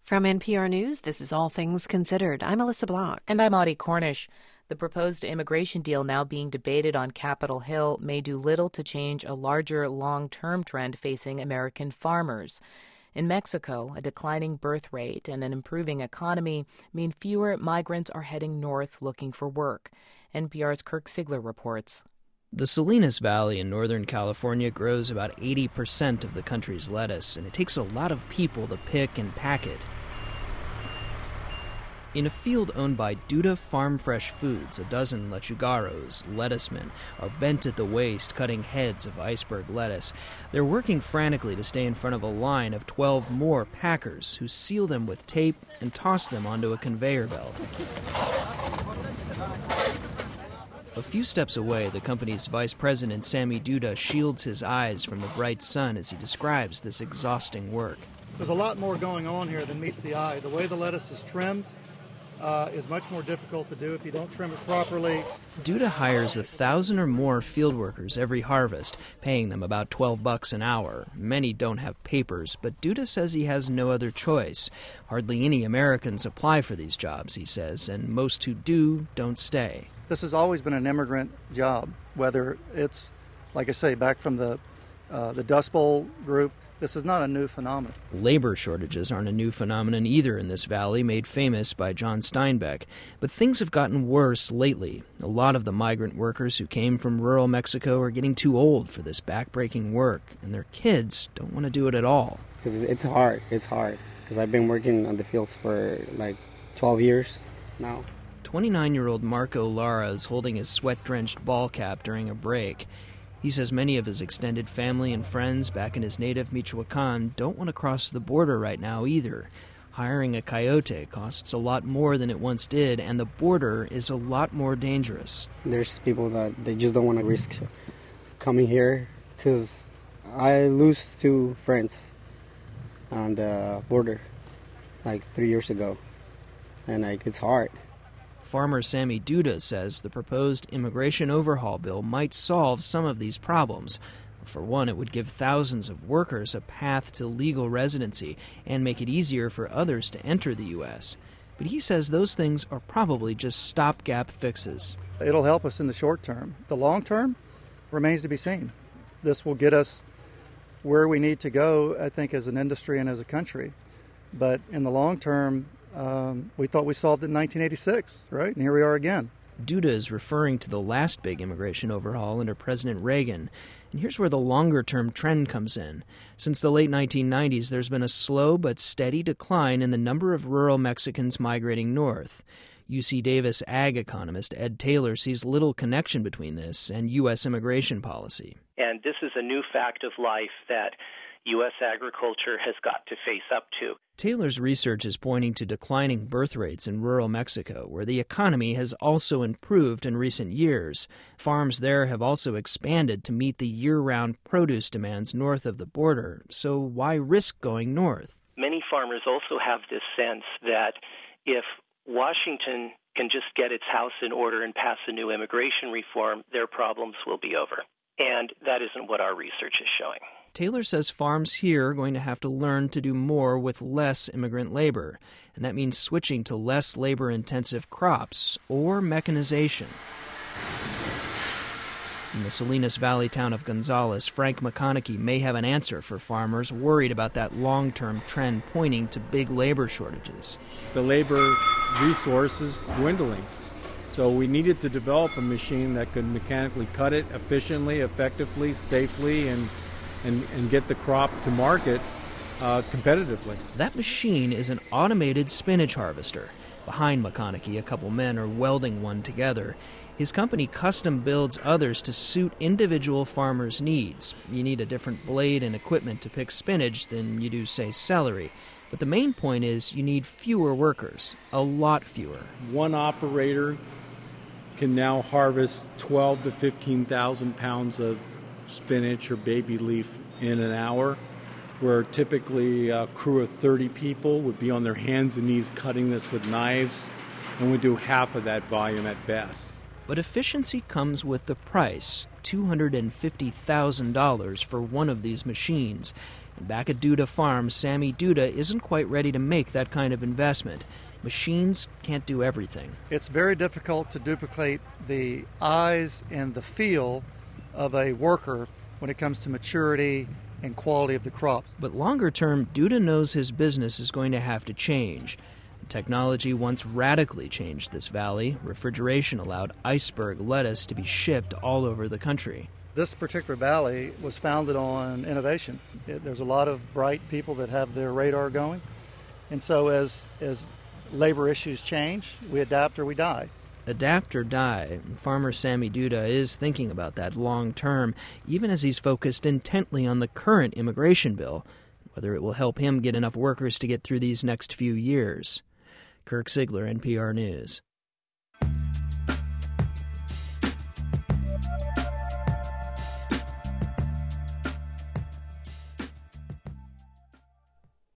From NPR News, this is All Things Considered. I'm Alyssa Block. And I'm Audie Cornish. The proposed immigration deal now being debated on Capitol Hill may do little to change a larger long-term trend facing American farmers. In Mexico, a declining birth rate and an improving economy mean fewer migrants are heading north looking for work. NPR's Kirk Sigler reports. The Salinas Valley in Northern California grows about 80% of the country's lettuce, and it takes a lot of people to pick and pack it. In a field owned by Duda Farm Fresh Foods, a dozen lechugaros, lettucemen, are bent at the waist cutting heads of iceberg lettuce. They're working frantically to stay in front of a line of 12 more packers who seal them with tape and toss them onto a conveyor belt. A few steps away, the company's vice president, Sammy Duda, shields his eyes from the bright sun as he describes this exhausting work. There's a lot more going on here than meets the eye. The way the lettuce is trimmed is much more difficult to do if you don't trim it properly. Duda hires 1,000 or more field workers every harvest, paying them about $12 an hour. Many don't have papers, but Duda says he has no other choice. Hardly any Americans apply for these jobs, he says, and most who do don't stay. This has always been an immigrant job, whether it's, like I say, back from the Dust Bowl group. This is not a new phenomenon. Labor shortages aren't a new phenomenon either in this valley, made famous by John Steinbeck. But things have gotten worse lately. A lot of the migrant workers who came from rural Mexico are getting too old for this backbreaking work, and their kids don't want to do it at all. Because it's hard. It's hard. Because I've been working on the fields for like 12 years now. 29-year-old Marco Lara is holding his sweat-drenched ball cap during a break. He says many of his extended family and friends back in his native Michoacan don't want to cross the border right now either. Hiring a coyote costs a lot more than it once did, and the border is a lot more dangerous. There's people that they just don't want to risk coming here because I lose 2 friends on the border like 3 years ago, and like it's hard. Farmer Sammy Duda says the proposed immigration overhaul bill might solve some of these problems. For one, it would give thousands of workers a path to legal residency and make it easier for others to enter the U.S. But he says those things are probably just stopgap fixes. It'll help us in the short term. The long term remains to be seen. This will get us where we need to go, I think, as an industry and as a country. But in the long term, we thought we solved it in 1986, right? And here we are again. Duda is referring to the last big immigration overhaul under President Reagan. And here's where the longer-term trend comes in. Since the late 1990s, there's been a slow but steady decline in the number of rural Mexicans migrating north. UC Davis ag economist Ed Taylor sees little connection between this and U.S. immigration policy. And this is a new fact of life that U.S. agriculture has got to face up to. Taylor's research is pointing to declining birth rates in rural Mexico, where the economy has also improved in recent years. Farms there have also expanded to meet the year-round produce demands north of the border. So why risk going north? Many farmers also have this sense that if Washington can just get its house in order and pass a new immigration reform, their problems will be over. And that isn't what our research is showing. Taylor says farms here are going to have to learn to do more with less immigrant labor, and that means switching to less labor-intensive crops or mechanization. In the Salinas Valley town of Gonzales, Frank McConaughey may have an answer for farmers worried about that long-term trend pointing to big labor shortages. The labor resource is dwindling, so we needed to develop a machine that could mechanically cut it efficiently, effectively, safely, and get the crop to market competitively. That machine is an automated spinach harvester. Behind McConaughey, a couple men are welding one together. His company custom builds others to suit individual farmers' needs. You need a different blade and equipment to pick spinach than you do, say, celery. But the main point is you need fewer workers, a lot fewer. One operator can now harvest 12 to 15,000 pounds of spinach or baby leaf in an hour, where typically a crew of 30 people would be on their hands and knees cutting this with knives, and would do half of that volume at best. But efficiency comes with the price, $250,000 for one of these machines. Back at Duda Farm, Sammy Duda isn't quite ready to make that kind of investment. Machines can't do everything. It's very difficult to duplicate the eyes and the feel of a worker when it comes to maturity and quality of the crops. But longer term, Duda knows his business is going to have to change. Technology once radically changed this valley. Refrigeration allowed iceberg lettuce to be shipped all over the country. This particular valley was founded on innovation. There's a lot of bright people that have their radar going. And so as labor issues change, we adapt or we die. Adapt or die. Farmer Sammy Duda is thinking about that long term, even as he's focused intently on the current immigration bill, whether it will help him get enough workers to get through these next few years. Kirk Ziegler, NPR News.